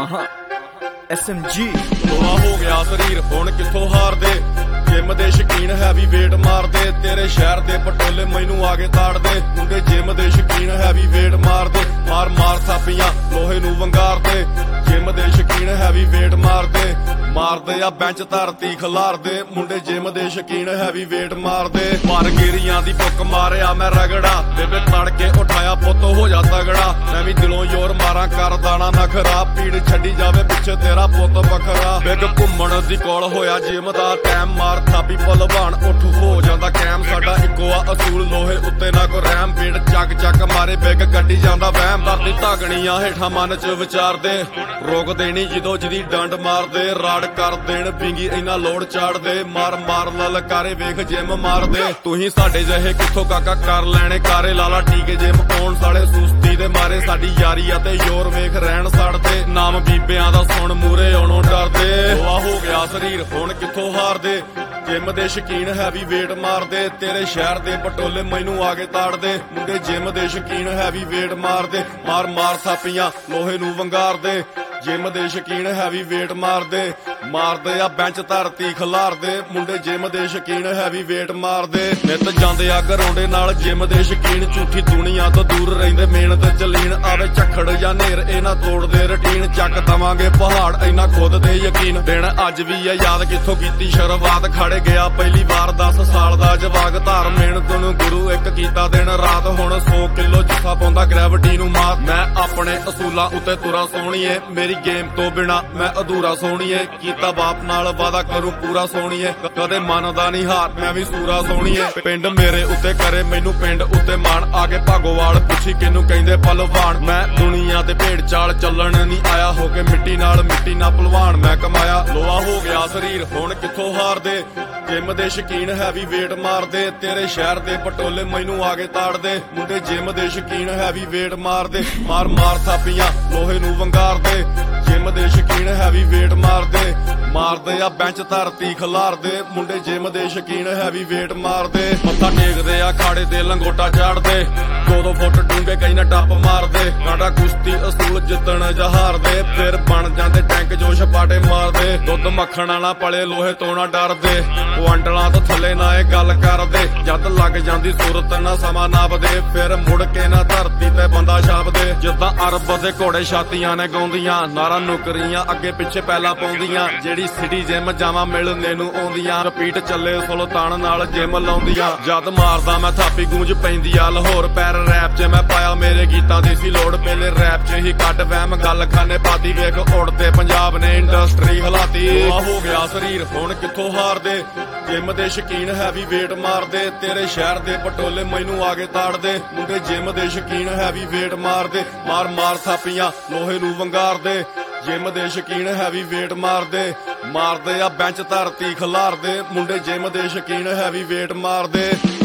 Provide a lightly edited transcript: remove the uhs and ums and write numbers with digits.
SMG ਲੋਹਾ ਹੋ ਗਿਆ ਸਰੀਰ ਹੁਣ ਕਿੱਥੋਂ ਹਾਰਦੇ। ਜਿਮ ਦੇ ਸ਼ਕੀਨ ਹੈਵੀ ਵੇਟ ਮਾਰਦੇ। ਤੇਰੇ ਸ਼ਹਿਰ ਦੇ ਪਟੋਲੇ ਮੈਨੂੰ ਆਗੇ ਤਾੜਦੇ। ਮੁੰਡੇ ਜਿਮ ਦੇ ਸ਼ਕੀਨ ਹੈਵੀ ਵੇਟ ਮਾਰਦੇ। ਮਾਰ ਮਾਰ ਥਾਪੀਆਂ ਲੋਹੇ ਨੂੰ ਵੰਗਾਰਦੇ। ਜਿਮ ਦੇ ਸ਼ਕੀਨ ਹੈਵੀ ਵੇਟ ਮਾਰਦੇ। ਮਾਰਦੇ ਆ ਬੈਂਚ ਧਰਤੀ ਖਿਲਾਰਦੇ। ਮੁੰਡੇ ਜਿਮ ਦੇ ਸ਼ਕੀਨ ਹੈਵੀ ਵੇਟ ਮਾਰਦੇ। ਪਰ ਗਿਰੀਆਂ ਦੀ ਬੁੱਕ ਮਾਰਿਆ ਮੈਂ ਰਗੜਾ। ਬੇਬੇ ਤੜ ਕੇ ਉਠਾਇਆ ਪੁੱਤ ਹੋ ਜਾ ਤਗੜਾ। ਮੈਂ ਵੀ ਦਿਲੋਂ ਜ਼ੋਰ ਮਾਰਾਂ ਕਰਦਾ ਨਾ ਨਖਰਾ। ਪੀੜ ਛੱਡੀ ਜਾਵੇ ਪਿੱਛੇ ਤੇਰਾ ਪੁੱਤ ਵੱਖਰਾ। ਬਿਗ ਘੁੰਮਣ ਦੀ ਕੋਲ ਹੋਇਆ ਜਿਮ ਦਾ ਟਾਈਮ। ਮਾਰ ਥਾਪੀ ਭਲਵਾਨ ਉੱਠ ਹੋ ਜਾਂਦਾ ਕੈਮ। ਸਾਡਾ ਇੱਕੋ ਆ ਅਸੂਲ ਲੋਹੇ ਉੱਤੇ ਨਾ ਕੋ ਰਹਿਮ। ਪੀੜ ਚੱਕ ਚੱਕ ਮਾਰੇ ਬਿਗ ਗੱਡੀ ਜਾਂਦਾ ਵਹਿਮ। ਦਰਦੀ ਧਾਗਣੀਆਂ ਹੇਠਾਂ ਮਨ ਚ ਵਿਚਾਰਦੇ। ਰੋਕ ਦੇਣੀ ਜਦੋਂ ਜਿਹਦੀ ਡੰਡ ਮਾਰਦੇ। ਰਾੜ ਕਰ ਦੇਣ ਬਿੰਗੀ ਇੰਨਾ ਲੋੜ ਚਾੜਦੇ। ਮਾਰ ਮਾਰ ਲਲਕਾਰੇ ਵੇਖ ਜਿਮ ਮਾਰਦੇ। ਤੁਸੀਂ ਸਾਡੇ ਜਿਹੇ ਕਿੱਥੋਂ ਕਾਕਾ ਕਰ ਲੈਣੇ ਕਾਰੇ। ਲਾਲਾ ਟੀਕੇ ਜਿਮ ਪਾਉਣ ਸਾਲੇ ਸੁਸਤੀ ਦੇ ਮਾਰੇ। ਸਾਡੀ ਯਾਰੀ ਅਤੇ ਯੋਰ ਵੇਖ ਰਹਿਣ ਸੜਦੇ। ਨਾਮ ਬੀਬਿਆਂ ਦਾ ਸੁਣ ਮੂਰੇ ਆਉਣੋਂ ਡਰਦੇ। ਲੋਹਾ ਹੋ ਗਿਆ ਸਰੀਰ ਹੁਣ ਕਿੱਥੋਂ ਹਾਰਦੇ। ਜਿਮ ਦੇ ਸ਼ਕੀਨ ਹੈਵੀ ਵੇਟ ਮਾਰਦੇ। ਤੇਰੇ ਸ਼ਹਿਰ ਦੇ ਪਟੋਲੇ ਮੈਨੂੰ ਆਗੇ ਤਾੜਦੇ। ਮੁੰਡੇ ਜਿਮ ਦੇ ਸ਼ਕੀਨ ਹੈਵੀ ਵੇਟ ਮਾਰਦੇ। ਮਾਰ ਮਾਰ ਥਾਪੀਆਂ ਲੋਹੇ ਨੂੰ ਵੰਗਾਰਦੇ। ਜਿਮ ਦੇ ਸ਼ਕੀਨ ਹੈਵੀ ਵੇਟ ਮਾਰਦੇ। ਮਾਰਦੇ ਆ ਬੈਂਚ ਧਰਤੀ ਖਿਲਾਰਦੇ। ਮੁੰਡੇ ਜਿਮ ਦੇ ਸ਼ਕੀਨ ਹੈਵੀ ਵੇਟ ਮਾਰਦੇ। ਨਿੱਤ ਜਾਂਦੇ ਆ ਗਰਾਉਂਡੇ ਨਾਲ ਜਿਮ ਦੇ ਸ਼ਕੀਨ। ਝੂਠੀ ਦੁਨੀਆ ਤੋਂ ਦੂਰ ਰਹਿੰਦੇ ਮਿਹਨਤ ਜਲੀਨ। ਆਵੇ ਝੱਖੜ ਜਾਂ ਨੇਰ ਇਹਨਾਂ ਤੋੜਦੇ ਰੁਟੀਨ। ਚੱਕ ਦਵਾਂਗੇ ਪਹਾੜ ਇੰਨਾ ਖੁਦ ਤੇ ਯਕੀਨ। ਦਿਨ ਅੱਜ ਵੀ ਆ ਯਾਦ ਕਿੱਥੋਂ ਕੀਤੀ ਸ਼ੁਰੂਆਤ। ਖੜੇ ਗਿਆ ਪਹਿਲੀ ਵਾਰ 10 ਸਾਲ ਦਾ ਜਵਾਕ। ਧਾਰ ਮਿਹਨਤ ਨੂੰ ਗੁਰੂ ਇੱਕ ਕੀਤਾ ਦਿਨ ਰਾਤ। ਹੁਣ 100 ਕਿਲੋ ਜੱਫਾ ਪਾਉਂਦਾ ਗ੍ਰੈਵਿਟੀ ਨੂੰ ਮਾਤ। ਮੈਂ ਆਪਣੇ ਅਸੂਲਾਂ ਉੱਤੇ ਤੁਰਾ ਸੋਹਣੀਏ। ਮੇਰੀ ਗੇਮ ਤੋਂ ਬਿਨਾ ਮੈਂ ਅਧੂਰਾ ਸੋਹਣੀਏ। ਕੀਤਾ ਬਾਪ ਨਾਲ ਵਾਦਾ ਕਰੂੰ ਪੂਰਾ ਸੋਹਣੀਏ। ਕਦੇ ਮੰਨਦਾ ਨਹੀਂ ਹਾਰ ਮੈਂ ਵੀ ਸੂਰਾ ਸੋਹਣੀਏ। ਪਿੰਡ ਮੇਰੇ ਉੱਤੇ ਕਰੇ ਮੈਨੂੰ ਪਿੰਡ ਉੱਤੇ ਮਾਣ। ਆਗੇ ਭਾਗੋਵਾਲ ਪੁੱਛੀ ਕਿਨੂੰ ਕਹਿੰਦੇ ਭਲਵਾਨ। ਮੈਂ ਦੁਨੀਆ ਤੇ ਭੇਡ ਚਾਲ ਚੱਲਣ ਨਹੀਂ ਆਇਆ। ਹੋ ਕੇ ਮਿੱਟੀ ਨਾਲ ਭਲਵਾਨ ਮੈਂ ਕਮਾਇਆ। ਲੋਹਾ ਹੋ ਗਿਆ ਸਰੀਰ ਹੁਣ ਕਿੱਥੋਂ ਹਾਰਦੇ। ਜਿਮ ਦੇ ਸ਼ਕੀਨ ਹੈਵੀ ਵੇਟ ਮਾਰਦੇ। ਤੇਰੇ ਸ਼ਹਿਰ ਦੇ ਪਟੋਲੇ ਮੈਨੂੰ ਆਗੇ ਤਾੜਦੇ। ਮੁੰਡੇ ਜਿਮ ਦੇ ਸ਼ਕੀਨ ਹੈਵੀ ਵੇਟ ਮਾਰਦੇ। ਮਾਰ ਮਾਰ ਥਾਪੀਆਂ ਲੋਹੇ ਨੂੰ ਵੰਗਾਰਦੇ। ਜਿਮ ਦੇ ਸ਼ਕੀਨ ਹੈਵੀ ਵੇਟ ਮਾਰਦੇ। ਮਾਰਦੇ ਆ ਬੈਂਚ ਧਰਤੀ ਖਿਲਾਰਦੇ। ਮੁੰਡੇ ਜਿਮ ਦੇ ਸ਼ਕੀਨ ਹੈਵੀ ਵੇਟ ਮਾਰਦੇ। ਮੱਥਾ ਟੇਕਦੇ ਆ ਖਾੜੇ ਤੇ ਲੰਗੋਟਾ ਚਾੜਦੇ। 2-2 ਫੁੱਟ ਡੂੰਘੇ ਕਈ ਨਾ ਟੱਪ ਮਾਰਦੇ। ਕਾਂਡਾ ਕੁਸ਼ਤੀ ਅਸੂਲ ਜਿੱਤਣ ਜਹਾਰਦੇ। ਫਿਰ ਬਣ ਜਾਂਦੇ ਟੈਂਕ ਜੋ ਛਪਾਟੇ ਮਾਰਦੇ। ਦੁੱਧ ਮੱਖਣ ਵਾਲਾ ਪਲੇ ਲੋਹੇ ਤੋਂ ਨਾ ਡਰਦੇ। ਕੁਆਂਟਲਾਂ ਤੋਂ ਥੱਲੇ ਨਾ ਇਹ ਗੱਲ ਕਰਦੇ। ਜਦ ਲੱਗ ਜਾਂਦੀ ਸੂਰਤ ਨਾ ਸਮਾਂ ਨਾਪਦੇ। ਫਿਰ ਮੁੜ ਕੇ ਨਾ ਧਰਤੀ ਤੇ ਬੰਦਾ ਛਾਪਦੇ। ਜਿੱਦਾਂ ਅਰਬ ਦੇ ਘੋੜੇ ਛਾਤੀਆਂ ਨੇ ਗਾਉਂਦੀਆਂ। ਨਾਰਾ ਨੌਕਰੀਆਂ ਅੱਗੇ ਪਿੱਛੇ ਪਹਿਲਾਂ ਪਾਉਂਦੀਆਂ। ਜਿਹੜੀ ਸਿਟੀ ਜਿਮ ਜਾਵਾਂ ਮਿਲਣੇ ਨੂੰ ਆਉਂਦੀਆਂ। ਰਿਪੀਟ ਚੱਲੇ ਸੁਲਤਾਨ ਨਾਲ ਜਿਮ ਲਾਉਂਦੀਆਂ। ਜਦ ਮਾਰਦਾ ਮੈਂ ਥਾਪੀ ਗੂੰਜ ਪੈਂਦੀ ਆ ਲਾਹੌਰ। ਪੈਰ ਰੈਪ 'ਚ ਮੈਂ ਪਾਇਆ ਮੇਰੇ ਗੀਤਾਂ ਦੀ ਸੀ ਲੋੜ। ਪਹਿਲੇ ਰੈਪ 'ਚ ਹੀ ਕੱਢ ਵਹਿਮ ਗੱਲ ਖਾਨੇ ਪਾਤੀ। ਵੇਖ ਉੜਦੇ ਪੰਜਾਬ ਨੇ ਇੰਡਸਟਰੀ ਹਲਾਤੀ। ਲੋਹਾ ਹੋ ਗਿਆ ਸਰੀਰ ਹੁਣ ਕਿੱਥੋਂ ਹਾਰਦੇ। ਜਿਮ ਦੇ ਸ਼ਕੀਨ ਹੈਵੀ ਵੇਟ ਮਾਰਦੇ। ਤੇਰੇ ਸ਼ਹਿਰ ਦੇ ਪਟੋਲੇ ਮੈਨੂੰ ਆਗੇ ਤਾੜਦੇ। ਮੁੰਡੇ ਜਿਮ ਦੇ ਸ਼ਕੀਨ ਹੈਵੀ ਵੇਟ ਮਾਰਦੇ। ਮਾਰ ਮਾਰ ਥਾਪੀਆਂ ਲੋਹੇ ਨੂੰ ਵੰਗਾਰਦੇ। ਜਿਮ ਦੇ ਸ਼ਕੀਨ ਹੈਵੀ ਵੇਟ ਮਾਰਦੇ। ਮਾਰਦੇ ਆ ਬੈਂਚ ਧਰਤੀ ਖਿਲਾਰਦੇ। ਮੁੰਡੇ ਜਿਮ ਦੇ ਸ਼ਕੀਨ ਹੈਵੀ ਵੇਟ ਮਾਰਦੇ।